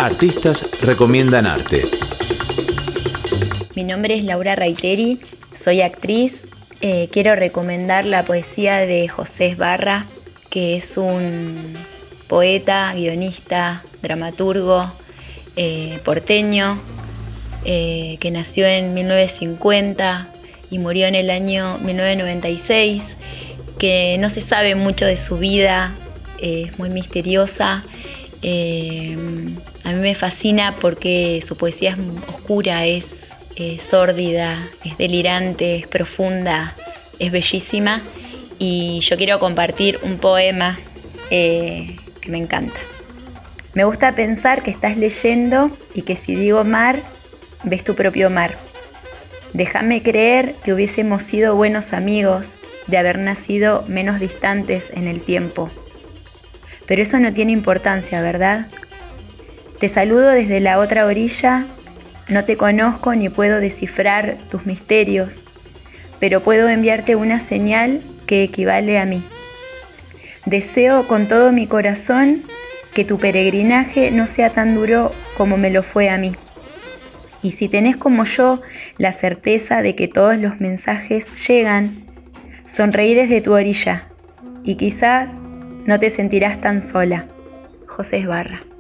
Artistas recomiendan arte. Mi nombre es Laura Reiteri, soy actriz. Quiero recomendar la poesía de José Esbarra, que es un poeta, guionista, dramaturgo porteño, que nació en 1950 y murió en el año 1996, que no se sabe mucho de su vida, es muy misteriosa. A mí me fascina porque su poesía es oscura, es sórdida, es delirante, es profunda, es bellísima, y yo quiero compartir un poema que me encanta. Me gusta pensar que estás leyendo y que si digo mar, ves tu propio mar. Déjame creer que hubiésemos sido buenos amigos de haber nacido menos distantes en el tiempo. Pero eso no tiene importancia, ¿verdad? Te saludo desde la otra orilla, no te conozco ni puedo descifrar tus misterios, pero puedo enviarte una señal que equivale a mí. Deseo con todo mi corazón que tu peregrinaje no sea tan duro como me lo fue a mí. Y si tenés como yo la certeza de que todos los mensajes llegan, sonreí desde tu orilla y quizás no te sentirás tan sola. José Esbarra.